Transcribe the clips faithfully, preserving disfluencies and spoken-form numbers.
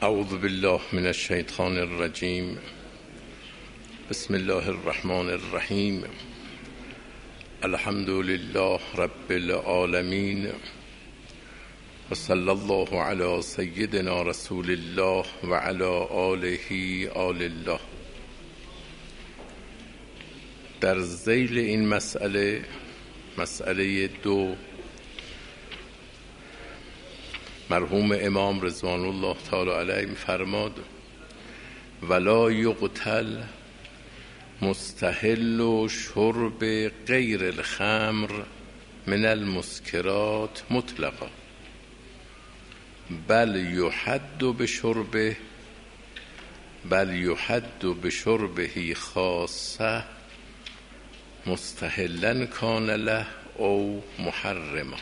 اعوذ بالله من الشیطان الرجیم. بسم الله الرحمن الرحیم. الحمد لله رب العالمین و صلی الله علی سیدنا رسول الله و علی آله آل الله. در ذیل این مسئله، مسئله دو، مرحوم امام رضوان الله تعالی علیه می‌فرماد ولا یقتل مستحل شرب غیر الخمر من المسکرات مطلقا بل یحد بشربه بل یحد بشربه خاصه مستحلا کان له او محرما.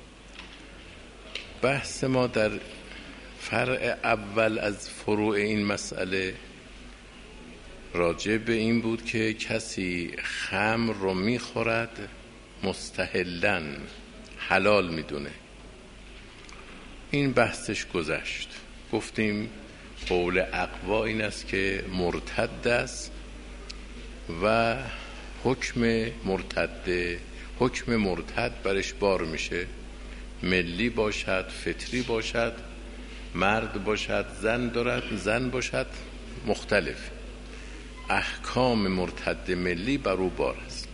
بحث ما در فرع اول از فروع این مسئله راجع به این بود که کسی خمر رو میخورد مستحلن، حلال میدونه. این بحثش گذشت. گفتیم قول اقوا این است که مرتد است و حکم مرتد حکم مرتد برش بار میشه، ملی باشد، فطری باشد، مرد باشد، زن دارد، زن باشد، مختلف احکام مرتد ملی بر او بار است.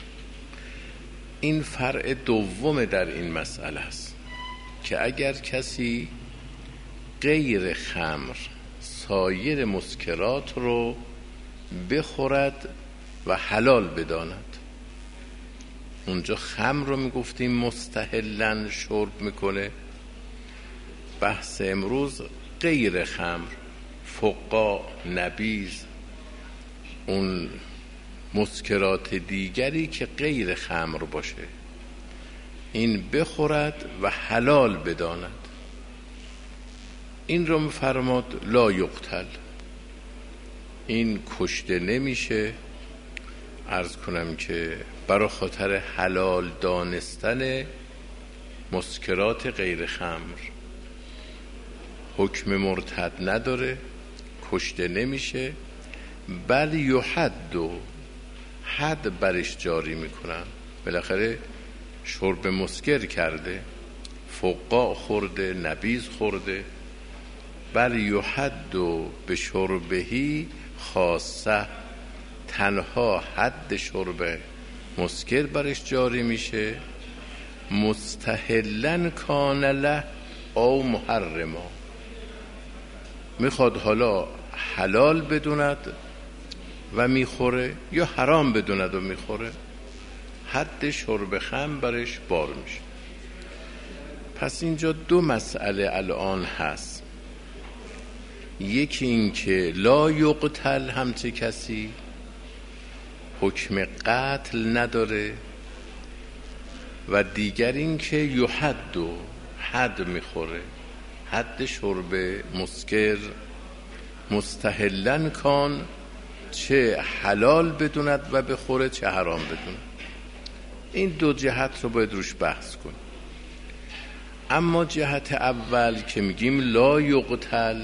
این فرع دوم در این مسئله است که اگر کسی غیر خمر سایر مسکرات رو بخورد و حلال بداند، اونجا خمر رو میگفتیم مستحلن شرب میکنه. بحث امروز غیر خمر، فقا، نبیذ، اون مسکرات دیگری که غیر خمر باشه، این بخورد و حلال بداند. این رو میفرماد لا یقتل، این کشته نمیشه. عرض کنم که برای خاطر حلال دانستن مسکرات غیر خمر حکم مرتد نداره، کشته نمیشه، بل یحد، حد برش جاری میکنن. بالاخره شرب مسکر کرده، فقاع خورده، نبیذ خورده. بل یحد به شربهی خاصه، تنها حد شرب مسکر برش جاری میشه. مستحلن کان له او محرما، میخواد حالا حلال بدوند و میخوره یا حرام بدوند و میخوره، حد شرب خمر برش بار میشه. پس اینجا دو مسئله الان هست. یکی این که لا یقتل، همچه کسی حکم قتل نداره، و دیگر این که یحد، حد میخوره، حد شرب مسکر. مستحلن کان، چه حلال بدوند و بخوره چه حرام بدوند. این دو جهت رو باید روش بحث کنیم. اما جهت اول که میگیم لا یقتل،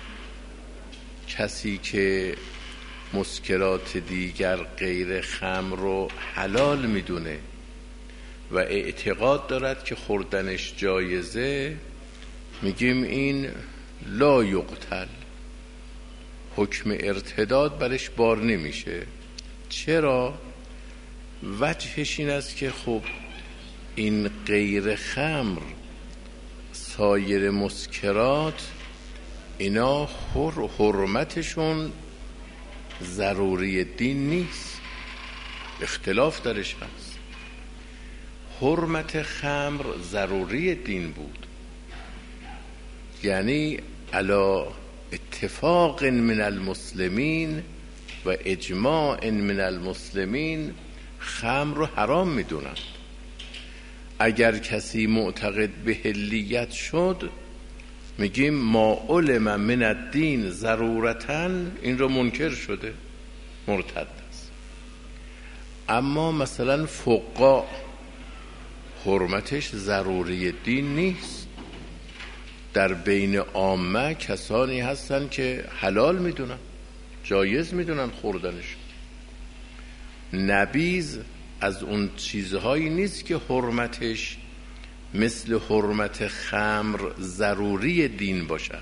کسی که مسکرات دیگر غیر خمر رو حلال میدونه و اعتقاد دارد که خوردنش جایزه، میگیم این لا یقتل، حکم ارتداد برش بار نمیشه. چرا؟ وجهش این است که خب این غیر خمر سایر مسکرات اینا حر حرمتشون ضروری دین نیست، اختلاف درش هست. حرمت خمر ضروری دین بود، یعنی علی اتفاق من المسلمین و اجماع من المسلمین خمر رو حرام میدونن. اگر کسی معتقد به حلیت شد، میگیم ما علم من الدین ضرورتاً، این رو منکر شده، مرتد است. اما مثلا فقاع حرمتش ضروری دین نیست، در بین عامه کسانی هستن که حلال میدونن، جایز میدونن خوردنش. نبیذ از اون چیزهایی نیست که حرمتش مثل حرمت خمر ضروری دین باشد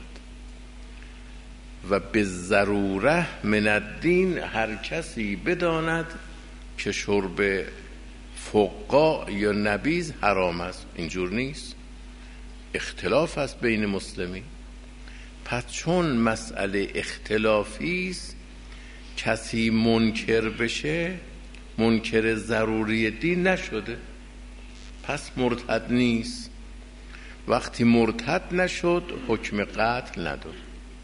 و به ضروره من الدین هر کسی بداند که شرب فقاع یا نبیذ حرام است. اینجور نیست، اختلاف است بین مسلمین. پس چون مسئله اختلافی است، کسی منکر بشه منکر ضروری دین نشده، پس مرتد نیست. وقتی مرتد نشد حکم قتل نداره.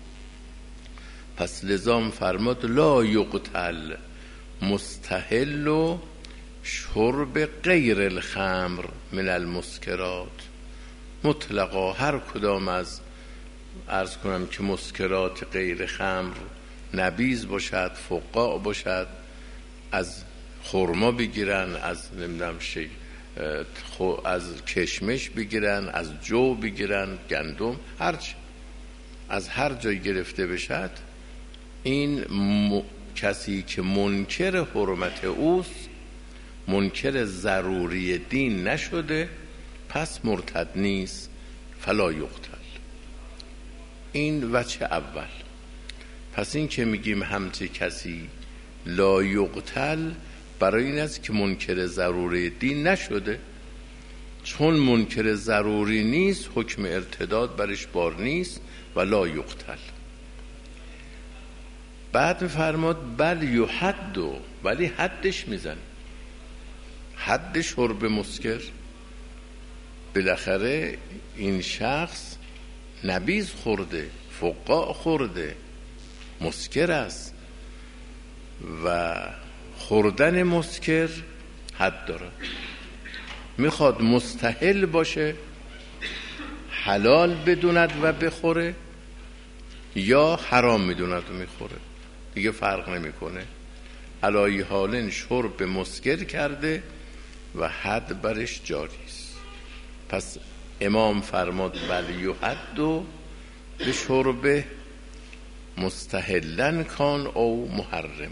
پس لذا فرمود لا یقتل مستحل و شرب غیر الخمر من المسکرات. مطلقا هر کدام از عرض کنم که مسکرات غیر خمر، نبیذ باشد، فقاع باشد، از خرما بگیرن، از نمیدونم شی از کشمش بگیرن، از جو بگیرن، گندم، هرچی از هر جای گرفته بشد، این م... کسی که منکر حرمت اوست، منکر ضروری دین نشده، پس مرتد نیست. فلا یقتل. این وجه اول. پس این که میگیم همچه کسی لا یقتل برای این است که منکر ضروری دین نشده. چون منکر ضروری نیست حکم ارتداد برش بار نیست و لا یقتل. بعد فرماد بل یحد، ولی حدش میزن. حد شرب مسکر، بالاخره این شخص نبیذ خورده، فقاع خورده، مسکر است و خوردن مسکر حد داره. میخواد مستحل باشه، حلال بدوند و بخوره، یا حرام میدوند و میخوره، دیگه فرق نمیکنه. علای حالن شرب مسکر کرده و حد برش جاری است. پس امام فرماد بل یحد و به شرب مستحلن کان او محرم.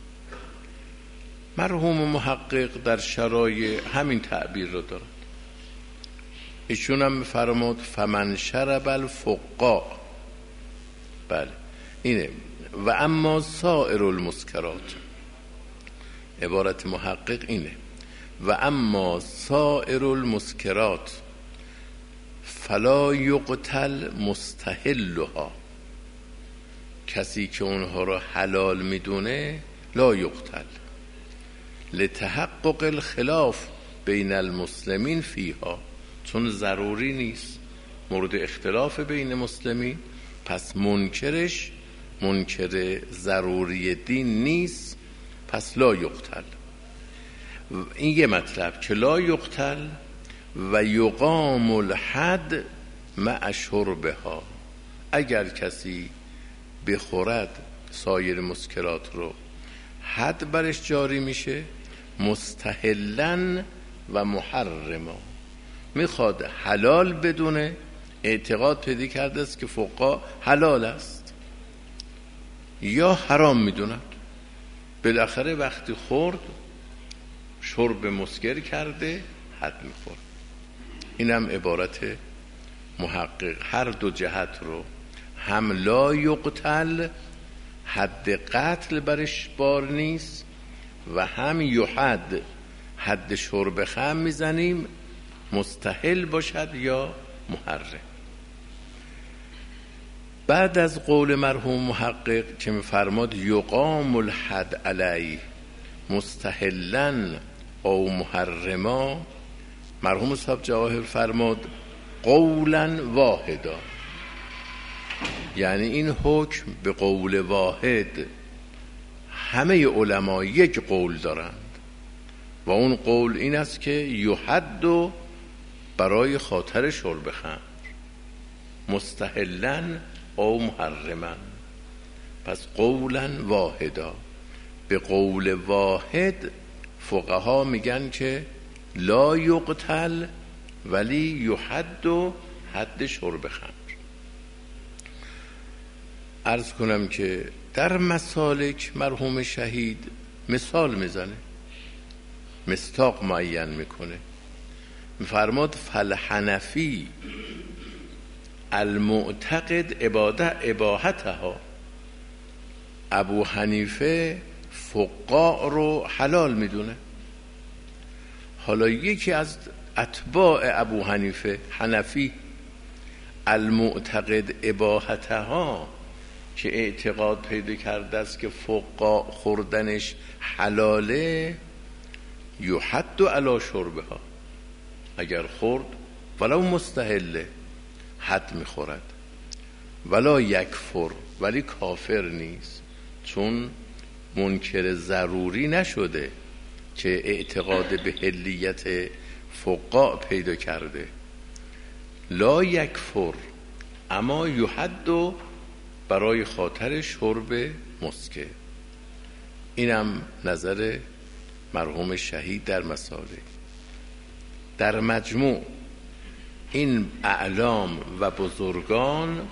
مرحوم محقق در شرایع همین تعبیر رو دارد. ایشون هم فرمود فمن شرب الفقاع، بله اینه، و اما سائر المسکرات. عبارت محقق اینه و اما سائر المسکرات فلا یقتل مستحلها. کسی که اونها رو حلال میدونه لا یقتل لتحقق الخلاف بین المسلمین فیها، چون ضروری نیست، مورد اختلاف بین مسلمین، پس منکرش منکر ضروری دین نیست، پس لا یقتل. این یه مطلب که لا یقتل و یقام الحد مع شربها. اگر کسی بخورد سایر مسکرات رو، حد برش جاری میشه، مستحلن و محرما. میخواد حلال بدونه، اعتقاد پیدا کرده است که فقها حلال است، یا حرام میدونند، بالاخره وقتی خورد شرب مسکر کرده حد میخورد. اینم عبارت محقق. هر دو جهت رو، هم لا یقتل حد قتل برش بار نیست، و هم یحد حد شرب خمر میزنیم، مستحل باشد یا محرم. بعد از قول مرحوم محقق که میفرماد یقام الحد علی مستحلن او محرما، مرحوم صاحب جواهر فرماد قولا واحدا، یعنی این حکم به قول واحد همه علما یک قول دارند، و اون قول این است که یحد برای خاطر شرب خمر، مستحلن او محرمن. پس قولا واحدا، به قول واحد فقها میگن که لا یقتل ولی یحد حد شرب خمر. عرض کنم که در مسالک مرحوم شهید مثال میزنه، مصداق معین میکنه، میفرماد فالحنفی المعتقد عباده اباحتها. ابو حنیفه فقاع رو حلال میدونه. حالا یکی از اتباع ابو حنیفه حنفی المعتقد اباحتها که اعتقاد پیدا کرده است که فقاع خوردنش حلاله، یحد علی شربها، اگر خورد ولو مستحله حد میخورد، ولا یکفر، ولی کافر نیست، چون منکر ضروری نشده که اعتقاد به حلیت فقاع پیدا کرده. لا یکفر، اما یحد برای خاطر شرب مسکر. اینم نظر مرحوم شهید در مسائل. در مجموع این اعلام و بزرگان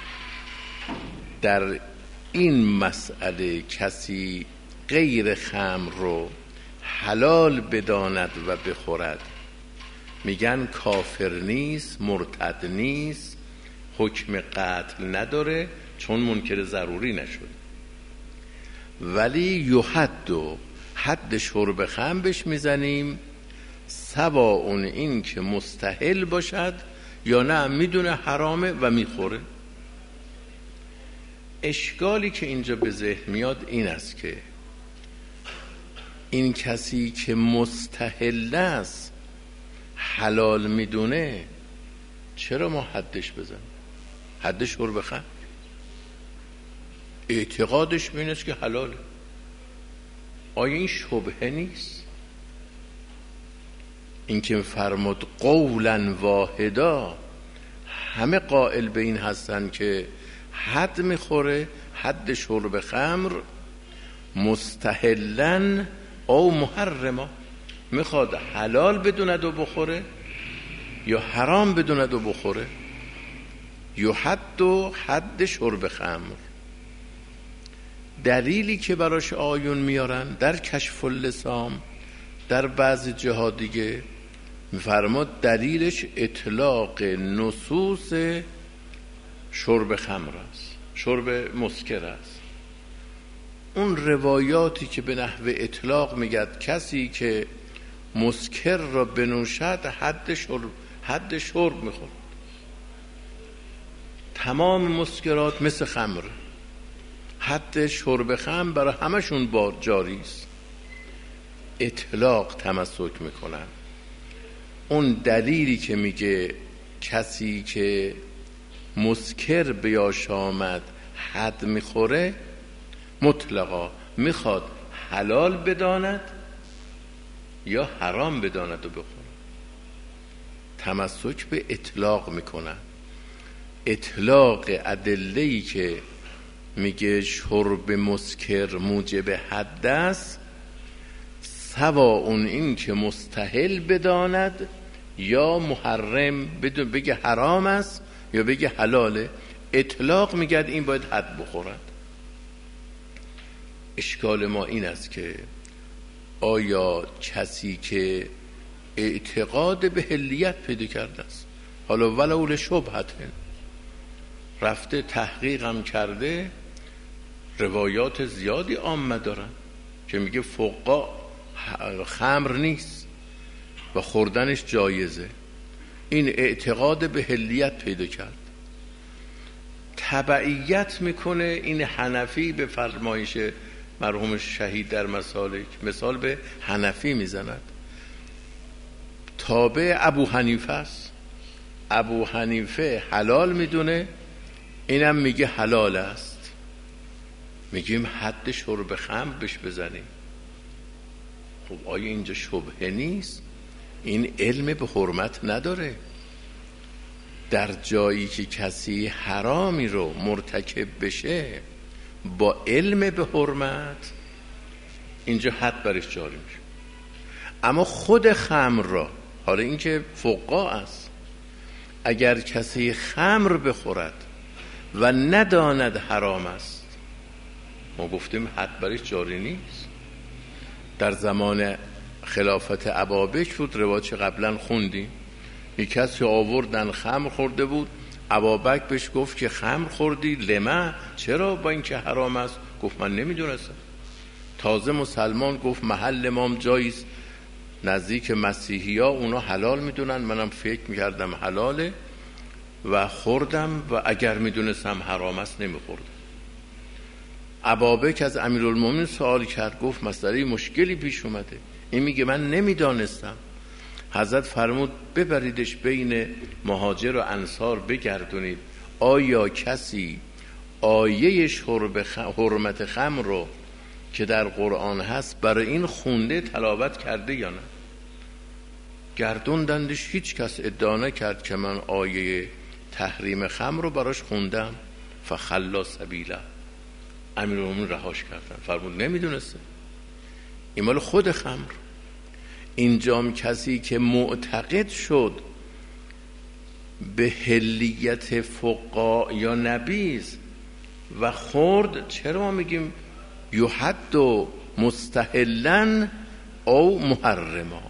در این مسئله کسی غیر خمر رو حلال بداند و بخورد، میگن کافر نیست، مرتد نیست، حکم قتل نداره چون منکر ضروری نشد، ولی یحد، حد شرب خمر بهش میزنیم، سواء این که مستحل باشد یا نه میدونه حرامه و میخوره. اشکالی که اینجا به ذهن میاد این است که این کسی که مستحل است حلال میدونه، چرا ما حدش بزنیم؟ حد شرب خمر اعتقادش این است که حلاله. آیا این شبهه نیست؟ این که فرمود قولا واحدا، همه قائل به این هستن که حد میخوره، حد شرب خمر، مستحلن او محرما، میخواد حلال بدوند و بخوره یا حرام بدوند و بخوره. یحد و حد شرب خمر. دلیلی که براش آیون میارن در کشف اللسام، در بعض جاها دیگه میفرماد دلیلش اطلاق نصوص شرب خمر است، شرب مسکر است. اون روایاتی که به نحو اطلاق میگد کسی که مسکر را بنوشد حد شرب حد شرب میخورد. تمام مسکرات مثل خمر، حد شرب خمر برای همشون بار جاری است. اطلاق تمسک میکنن. اون دلیلی که میگه کسی که مسکر بیاش آمد حد میخوره، مطلقا میخواد حلال بداند یا حرام بداند و بخوره. تمسک به اطلاق میکنن. اطلاق ادله‌ای که میگه شرب مسکر موجب حد است، سواء این که مستحل بداند یا محرم بدون، بگه حرام است یا بگه حلاله، اطلاق میگه این باید حد بخورد. اشکال ما این است که آیا کسی که اعتقاد به حلیت پیدا کرده است، حالا ولو لشبهة، رفته تحقیق هم کرده، روایات زیادی عامه دارن که میگه فقاع خمر نیست و خوردنش جایزه، این اعتقاد به حلیت پیدا کرد، تبعیت میکنه این حنفی به فرمایش مرحوم شهید در مسالک، مثال به حنفی میزند، تابع ابو حنیفه است. ابو حنیفه حلال میدونه، اینم میگه حلال است، میگیم حد شرب خمر بهش بزنیم. خب آیا اینجا شبهه نیست؟ این علم به حرمت نداره. در جایی که کسی حرامی رو مرتکب بشه با علم به حرمت، اینجا حد برش جاری میشه. اما خود خمر را، حالا این که فقاع است، اگر کسی خمر بخورد و نداند حرام است. ما گفتیم حد برش جاری نیست. در زمان خلافت ابابکر بود، روایت قبلا خوندیم، یک کسی آوردن خمر خورده بود، ابابکر بهش گفت که خمر خوردی؟ لما؟ چرا؟ با این که حرام است. گفت من نمیدونستم. تازه مسلمان گفت محل امام جاییست، نزدیک مسیحی ها اونا حلال میدونن، منم فکر میکردم حلاله و خوردم و اگر میدونستم حرام است نمیخوردم. ابابکر از امیرالمومنین سوال کرد، گفت مسئله مشکلی پیش اومده. این میگه من نمیدانستم. حضرت فرمود ببریدش بین مهاجر و انصار بگردونید، آیا کسی آیه شرب حرمت خمر رو که در قرآن هست برای این خونده تلاوت کرده یا نه؟ گردوندندش، هیچ کس ادعا نکرد که من آیه تحریم خمر رو براش خوندم. فخلا سبیله، امیرالمومنین رهاش کردن. فرمود نمیدونسته، این مال خود خمر. اینجام کسی که معتقد شد به حلیت فقا یا نبیذ و خورد، چرا ما میگیم یحد و مستحلن او محرما؟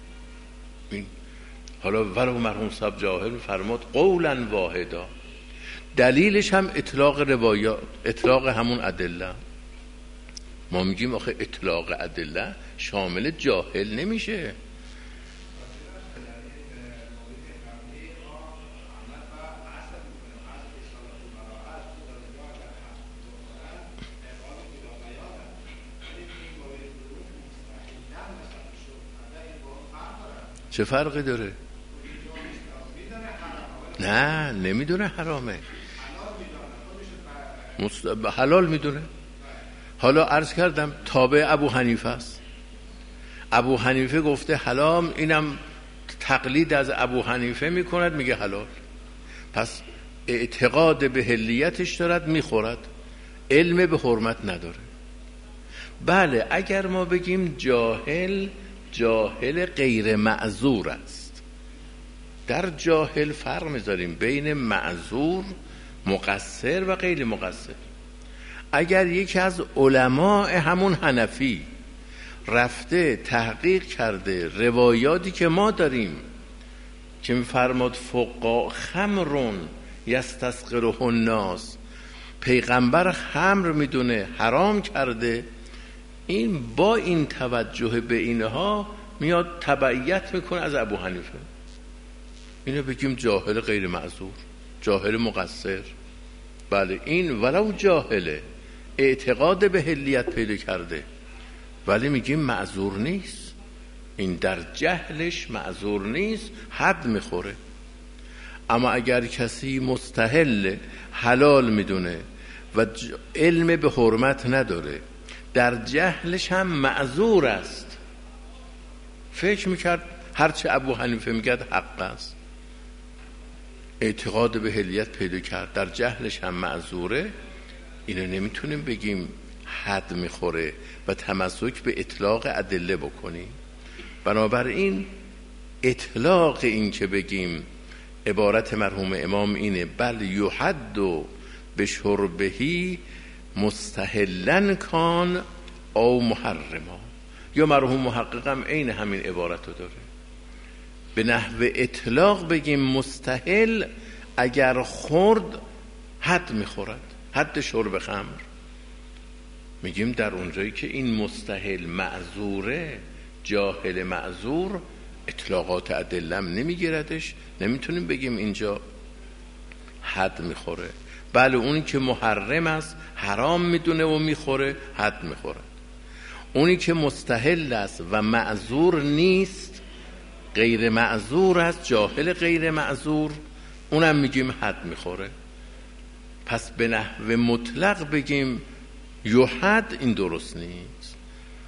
حالا ولو مرحوم صاحب جاهل فرمود قولا واحدا. دلیلش هم اطلاق روایات، اطلاق همون ادله. ما میگیم آخه اطلاق ادله شامل جاهل نمیشه. چه فرقی داره؟ نه نمیدونه حرامه، مست... حلال میدونه. حالا عرض کردم تابع ابو حنیفه است. ابو حنیفه گفته حلال، اینم تقلید از ابو حنیفه میکند، میگه حلال. پس اعتقاد به حلیتش دارد، میخورد، علم به حرمت نداره. بله اگر ما بگیم جاهل، جاهل غیر معذور است. در جاهل فرق میذاریم بین معذور، مقصر و غیر مقصر. اگر یکی از علماء همون حنفی رفته تحقیق کرده روایاتی که ما داریم که میفرماد فقا خمرون یستسقره الناس، پیغمبر خمر میدونه حرام کرده، این با این توجه به اینها میاد تبعیت میکنه از ابو حنیفه. اینو بگیم جاهل غیر معذور، جاهل مقصر. بله این ولو جاهله، اعتقاد به حلیت پیدا کرده، ولی میگیم معذور نیست. این در جهلش معذور نیست، حد میخوره. اما اگر کسی مستحل حلال میدونه و علم به حرمت نداره، در جهلش هم معذور است، فکر میکرد هرچه ابو حنیفه میگد حق است، اعتقاد به حلیت پیدا کرد، در جهلش هم معذوره، اینو نمیتونیم بگیم حد میخوره و تمسک به اطلاق ادله بکنیم. بنابراین اطلاق این که بگیم عبارت مرحوم امام اینه بل یحد به شربهی مستحلن کان او محرما، یا مرحوم محققم عین همین عبارت رو داره. به نحو اطلاق بگیم مستحل اگر خورد حد میخورد، حد شرب خمر. میگیم در اونجایی که این مستحل معذوره، جاهل معذور، اطلاقات ادلم نمیگیردش، نمیتونیم بگیم اینجا حد میخوره. بله اونی که محرم است، حرام میدونه و میخوره، حد میخوره. اونی که مستحل است و معذور نیست، غیر معذور است، جاهل غیر معذور، اونم میگیم حد میخوره. پس به نحو مطلق بگیم یحد، این درست نیست.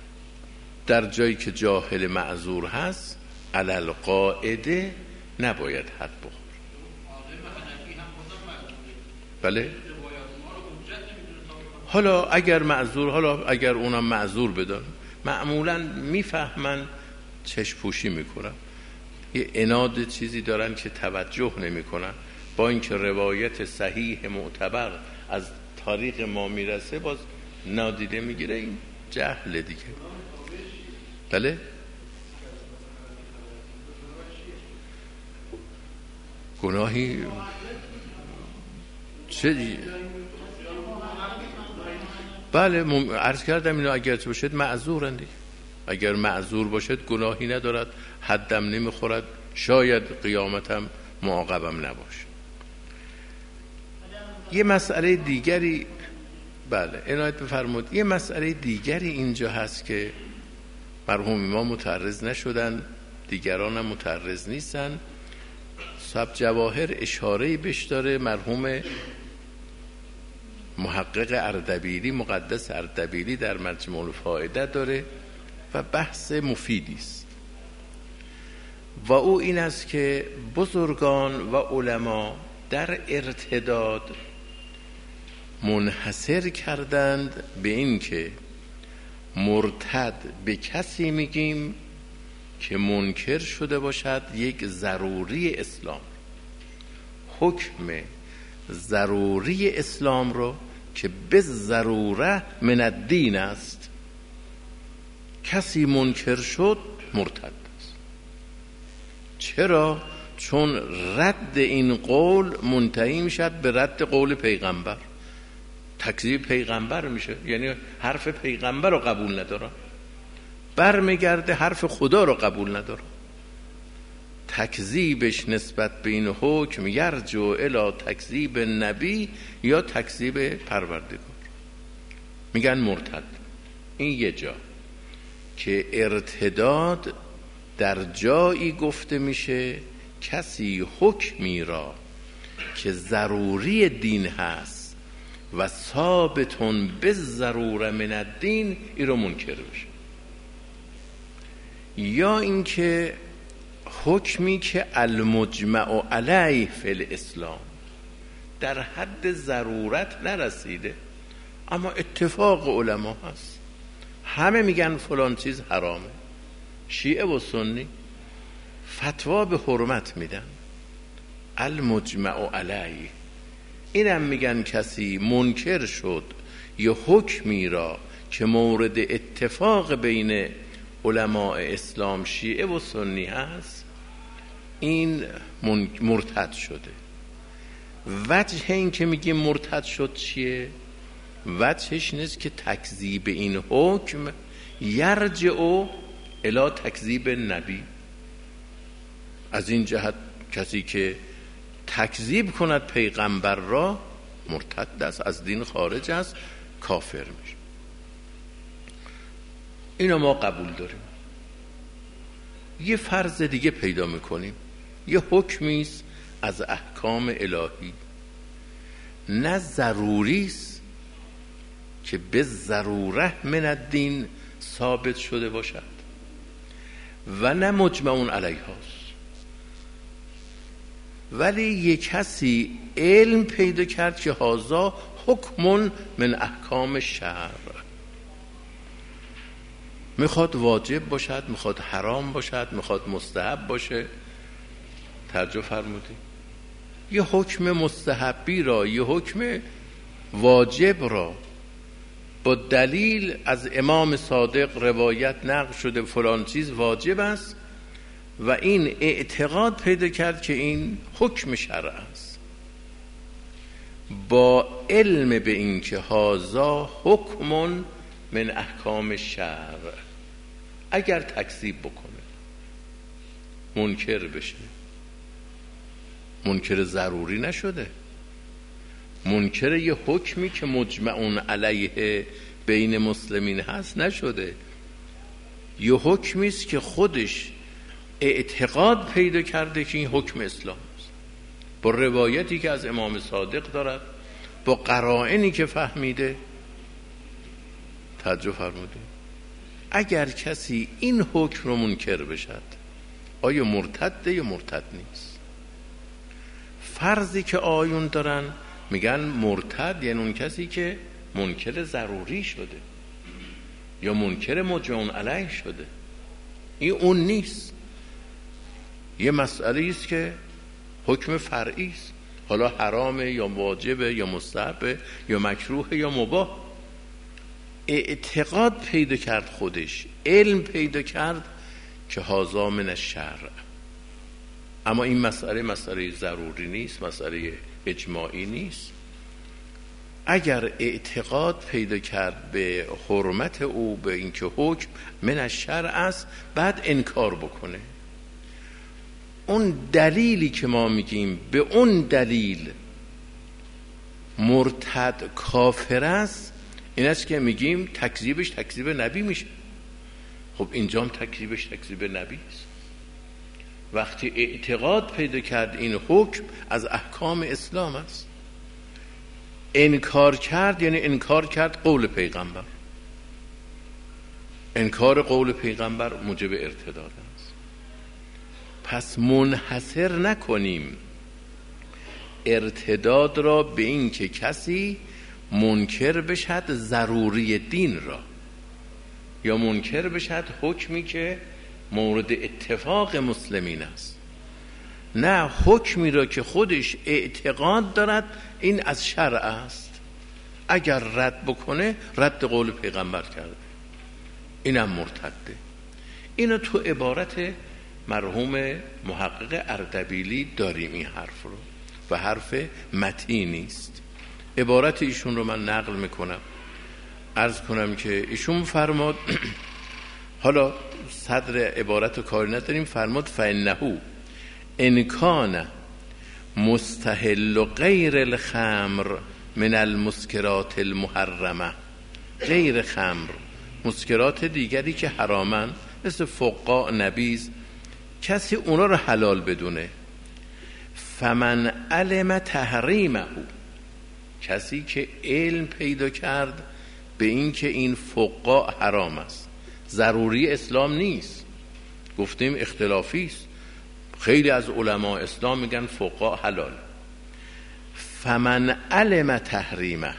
در جایی که جاهل معذور هست علل قاعده نباید حد بخور. بله حالا اگر معذور، حالا اگر اونم معذور بدن، معمولا میفهمن، چشم پوشی میکنن، یه عناد چیزی دارن که توجه نمیکنن، با اینکه روایت صحیح معتبر از تاریخ ما میرسه باز نادیده میگیره. این جهل دیگه. بله گناهی چه دی؟ بله مم... عرض کردم اینو اگر چه باشد معذورن دیگه. اگر معذور باشد گناهی ندارد، حدم نمیخورد، شاید قیامتم معاقبم نباشه. یه مسئله دیگری بله عنایت بفرمود، یه مسئله دیگری اینجا هست که مرحوم ما متعرض نشدن، دیگران هم متعرض نیستن. صاحب جواهر اشاره‌ای بهش داره، مرحوم محقق اردبیلی مقدس اردبیلی در مجموع الفائده داره و بحث مفیدی است و او این است که بزرگان و علما در ارتداد منحصر کردند به این که مرتد به کسی میگیم که منکر شده باشد یک ضروری اسلام، حکم ضروری اسلام رو که به ضروره من الدین است، کسی منکر شد مرتد است. چرا؟ چون رد این قول منتهی میشد به رد قول پیغمبر، تکذیب پیغمبر میشه، یعنی حرف پیغمبر رو قبول نداره، برمیگرده حرف خدا رو قبول نداره. تکذیبش نسبت به این حکم یرجع الی تکذیب نبی یا تکذیب پروردگار، میگن مرتد. این یه جا که ارتداد در جایی گفته میشه کسی حکمی را که ضروری دین هست و ثابتون به ضروره من الدین این رو منکر بشه، یا اینکه حکمی که المجمع علیه فی الاسلام در حد ضرورت نرسیده اما اتفاق علما هست، همه میگن فلان چیز حرامه، شیعه و سنی فتوا به حرمت میدن، المجمع علیه. اینم میگن کسی منکر شد یه حکمی را که مورد اتفاق بین علماء اسلام شیعه و سنی هست، این مرتد شده. وجه این که میگیم مرتد شد چیه؟ وجهش نیست که تکذیب این حکم یرجع الی تکذیب نبی. از این جهت کسی که تکذیب کند پیغمبر را مرتد است، از دین خارج است، کافر میشه. اینو ما قبول داریم. یه فرض دیگه پیدا میکنیم، یه حکمی است از احکام الهی، نه ضروری است که به ضروره من الدین ثابت شده باشد و نه مجمع علیه است، ولی یک کسی علم پیدا کرد که هذا حکم من احکام شرع، میخواد واجب باشد، میخواد حرام باشد، میخواد مستحب باشه. توجه فرمودی؟ یه حکم مستحبی را، یه حکم واجب را با دلیل از امام صادق روایت نقل شده فلان چیز واجب است و این اعتقاد پیدا کرد که این حکم شرع است، با علم به این که هذا حکم من احکام شرع، اگر تکذیب بکنه منکر بشه، منکر ضروری نشده، منکر یه حکمی که مجمعون علیه بین مسلمین هست نشده، یه حکمی است که خودش اعتقاد پیدا کرده که این حکم اسلام است، با روایتی که از امام صادق دارد، با قرائنی که فهمیده. توجه فرمودید؟ اگر کسی این حکم رو منکر بشد آیا مرتده یا مرتد نیست؟ فرضی که آیون دارن میگن مرتد یعنی اون کسی که منکر ضروری شده یا منکر مجمع علیه شده. این اون نیست. یه مسئله است که حکم فرعی است، حالا حرامه یا واجبه یا مستحبه یا مکروه یا مباح. اعتقاد پیدا کرد، خودش علم پیدا کرد که هذا من الشرع. اما این مسئله مسئله ضروری نیست، مسئله اجماعی نیست. اگر اعتقاد پیدا کرد به حرمت او، به اینکه حکم من الشرع است، بعد انکار بکنه. اون دلیلی که ما میگیم به اون دلیل مرتد کافر است، این است که میگیم تکذیبش تکذیب نبی میشه. خب اینجام تکذیبش تکذیب نبی است. وقتی اعتقاد پیدا کرد این حکم از احکام اسلام است، انکار کرد یعنی انکار کرد قول پیغمبر. انکار قول پیغمبر موجب ارتداد است. پس منحصر نکنیم ارتداد را به این که کسی منکر بشد ضروری دین را، یا منکر بشد حکمی که مورد اتفاق مسلمین است. نه، حکمی را که خودش اعتقاد دارد این از شرع است، اگر رد بکنه رد قول پیغمبر کرده، اینم مرتده. اینو تو عبارت مرحوم محقق اردبیلی داریم این حرف رو، و حرف متینی است. عبارت ایشون رو من نقل میکنم، عرض کنم که ایشون فرماد حالا صدر عبارت رو کاری نداریم، فرماد فإنه ان کان مستحل غیر الخمر من المسکرات المحرمه. غیر خمر، مسکرات دیگری که حرامن مثل فقاع، نبیذ، کسی اونا رو حلال بدونه. فمن علم تحریمه، کسی که علم پیدا کرد به این که این فقاع حرام است، ضروری اسلام نیست، گفتیم اختلافی است، خیلی از علما اسلام میگن فقاع حلال. فمن علم تحریمه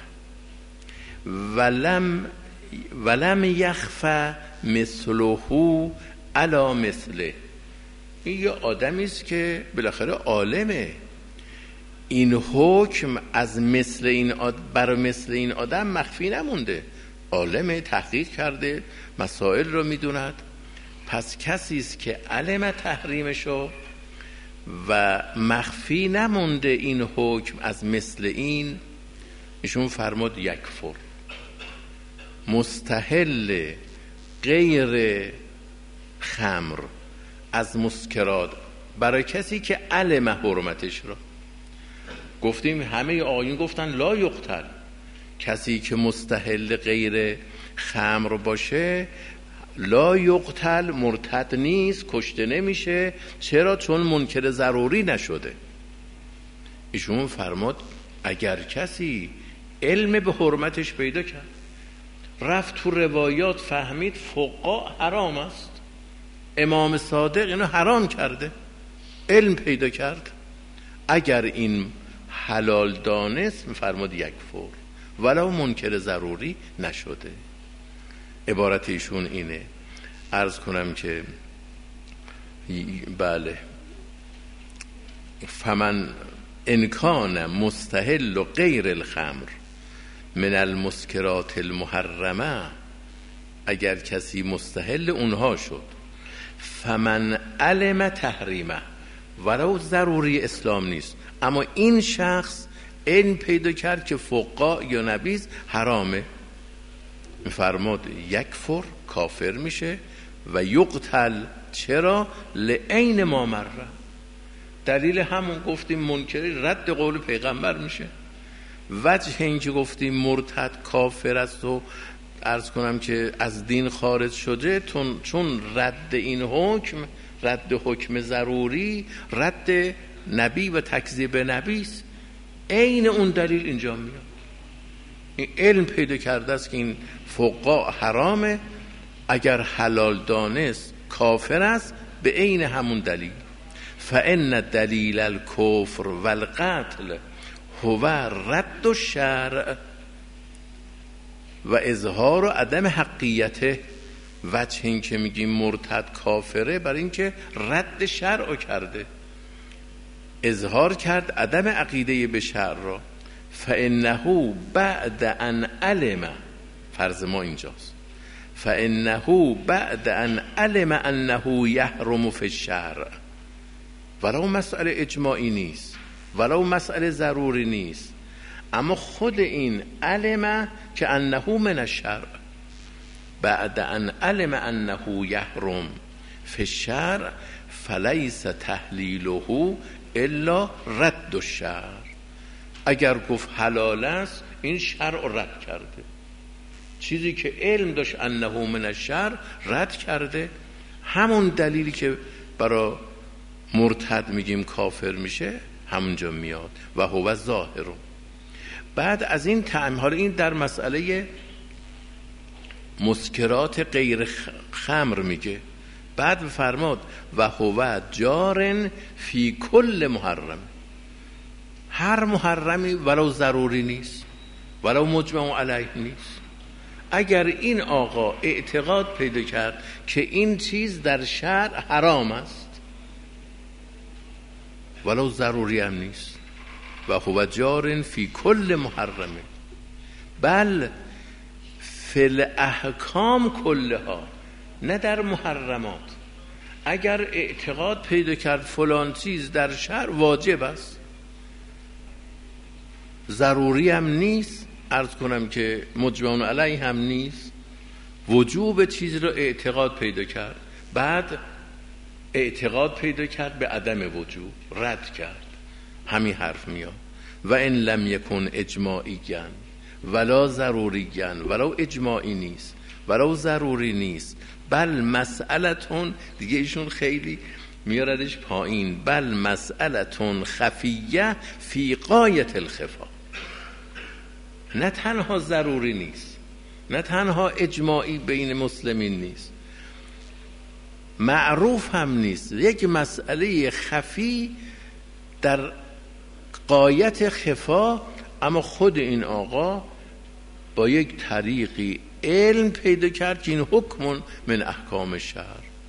ولم ولم یخفى مثله علی مثله. این یه آدمی است که بالاخره عالمه، این حکم از مثل این آد... بر مثل این آدم مخفی نمونده، عالمه، تحقیق کرده، مسائل رو میدوند. پس کسی است که علم تحریمشو و مخفی نمونده این حکم از مثل این، ایشون فرمود یکفر، مستحل غیر خمر از مسکرات برای کسی که علم حرمتش رو. گفتیم همه آیین گفتن لا یقتل، کسی که مستحل غیر خمر باشه لا یقتل، مرتد نیست، کشته نمیشه. چرا؟ چون منکر ضروری نشده. ایشون فرمود اگر کسی علم به حرمتش پیدا کرد، رفت تو روایات فهمید فقاع حرام است، امام صادق اینو حرام کرده، علم پیدا کرد، اگر این حلال دانست فرمود یکفر ولو منکر ضروری نشده. عبارت ایشون اینه. عرض کنم که بله، فمن انکان مستحل و غیر الخمر من المسکرات المحرمه، اگر کسی مستحل اونها شد، فمن علم تحریمه ولو ضروری اسلام نیست، اما این شخص علم پیدا کرد که فقاع یا نبیذ حرامه، فرمود یکفر، کافر میشه، و یقتل. چرا؟ لعین ما مره، دلیل همون گفتیم منکر رد قول پیغمبر میشه. وجه این که گفتیم مرتد کافر است و عرض کنم که از دین خارج شده، چون رد این حکم، رد حکم ضروری، رد نبی و تکذیب نبی است. عین اون دلیل اینجا میاد. این علم پیدا کرده است که این فقاع حرامه، اگر حلال دانست کافر است به عین همون دلیل. فإن دلیل الکفر والقتل هو رد الشرع و اظهار و عدم حقیته. وجه این که میگیم مرتد کافره برای این که رد شرع کرده. اظهار کرد عدم عقیده به شرع را، فانه بعد ان علم، فرض ما اینجاست، فانه بعد ان علم انه یحرم فی الشرع، ولو مسئله اجماعی نیست، ولو مسئله ضروری نیست، اما خود این علم که انه من الشرع، بعد ان علم انه یحرم فی الشرع فلیس تحلیله الا رد الشرع. اگر گفت حلال است، این شرع رد کرده، چیزی که علم داشت انه من الشرع رد کرده. همون دلیلی که برای مرتد میگیم کافر میشه همونجا میاد، و هو ظاهر. بعد از این تعمیم، حالا این در مسئله مسکرات غیر خمر میگه، بعد فرماد و هو جارن فی کل محرم، هر محرمی ولو ضروری نیست، ولو مجمع علیه نیست. اگر این آقا اعتقاد پیدا کرد که این چیز در شرع حرام است ولو ضروری هم نیست، و هو جارن فی کل محرم بل فی الاحکام کلها، نه در محرمات. اگر اعتقاد پیدا کرد فلان چیز در شرع واجب است، ضروری هم نیست، عرض کنم که مجمع علیه هم نیست، وجوب چیز رو اعتقاد پیدا کرد، بعد اعتقاد پیدا کرد به عدم وجوب، رد کرد، همین حرف میاد. و ان لم یکن اجماعیاً ولا ضروریاً، ولو اجماعی نیست ولو ضروری نیست، بل مسئلتون، دیگه ایشون خیلی میاردش پایین، بل مسئلتون خفیه فی غایت الخفا، نه تنها ضروری نیست، نه تنها اجماعی بین مسلمین نیست، معروف هم نیست، یک مسئله خفی در غایت خفا، اما خود این آقا با یک طریقی علم پیدا کرد که این حکم من احکام شرع،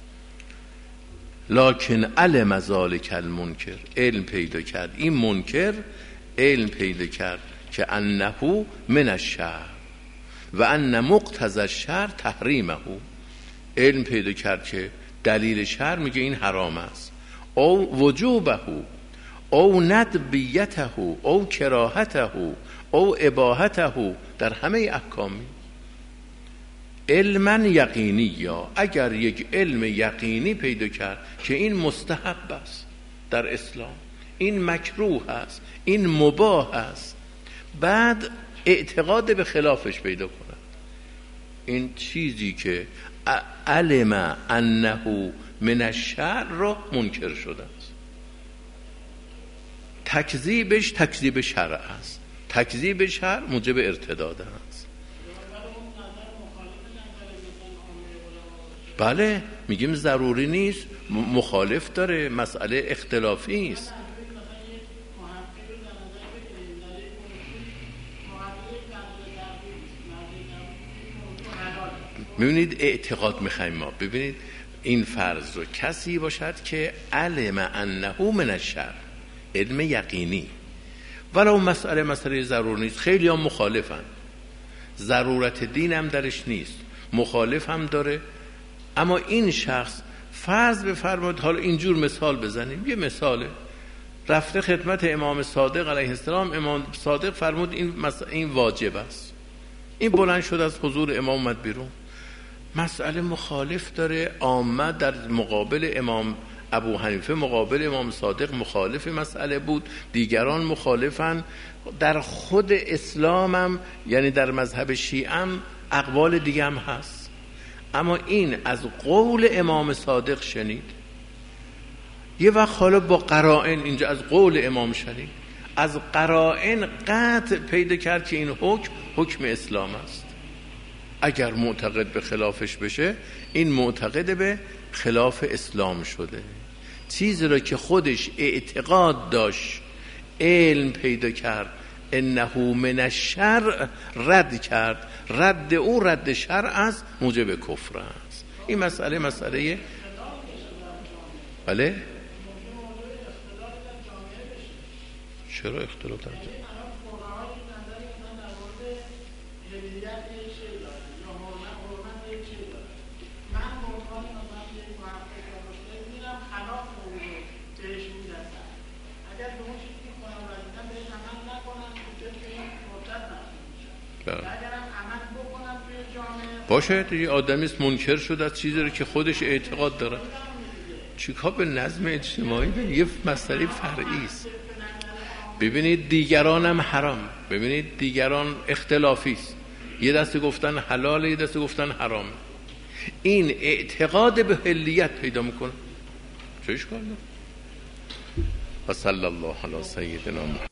لکن علم ذلک المنکر، علم پیدا کرد این منکر، علم پیدا کرد که انه من الشرع و ان مقتضی الشرع تحریمه، علم پیدا کرد که دلیل شرع میگه این حرام است، او وجوبه او ندبیته او کراهته او اباحته، در همه احکامی. علما یقینی، یا اگر یک علم یقینی پیدا کرد که این مستحب است در اسلام، این مکروه است، این مباح است، بعد اعتقاد به خلافش پیدا کند، این چیزی که علم انه من الشرع را منکر شده است، تکذیبش تکذیب شرع است، تکذیب شرع موجب ارتداد است. بله میگیم ضروری نیست، مخالف داره، مسئله اختلافی است. ببینید اعتقاد میخوایم ما، ببینید این فرض رو کسی باشد که علم انه من الشرع، علم یقینی، ولو مسئله مسئله ضرور نیست، خیلی هم مخالفن، ضرورت دین هم درش نیست، مخالف هم داره، اما این شخص فرض بفرمایید، حالا اینجور مثال بزنیم، یه مثاله، رفته خدمت امام صادق علیه السلام، امام صادق فرمود این این واجب است، این بلند شد از حضور امام اومد بیرون، مسئله مخالف داره، عامه در مقابل امام ابو حنیفه مقابل امام صادق مخالف مسئله بود، دیگران مخالفن، در خود اسلام هم یعنی در مذهب شیعه هم اقوال دیگه هم هست، اما این از قول امام صادق شنید، یه وقت حالا با قرائن، اینجا از قول امام شنید، از قرائن قطع پیدا کرد که این حکم حکم اسلام است، اگر معتقد به خلافش بشه این معتقد به خلاف اسلام شده، چیزی را که خودش اعتقاد داشت، علم پیدا کرد انه من الشرع، رد کرد، رد او رد شرع است، موجب کفر است. این مسئله مسئله بله چرا اختلاف داره؟ باشه دیگه، آدمیست منکر شد از چیزی رو که خودش اعتقاد داره. چیکار به نظم اجتماعی داره؟ یه مسئله فرعی است. ببینید دیگران هم حرام، ببینید دیگران اختلافی است. یه دست گفتن حلاله، یه دست گفتن حرامه. این اعتقاد به حلیت پیدا میکنه. چه اشکال داره؟ و صلی الله علی سیدنا محمد.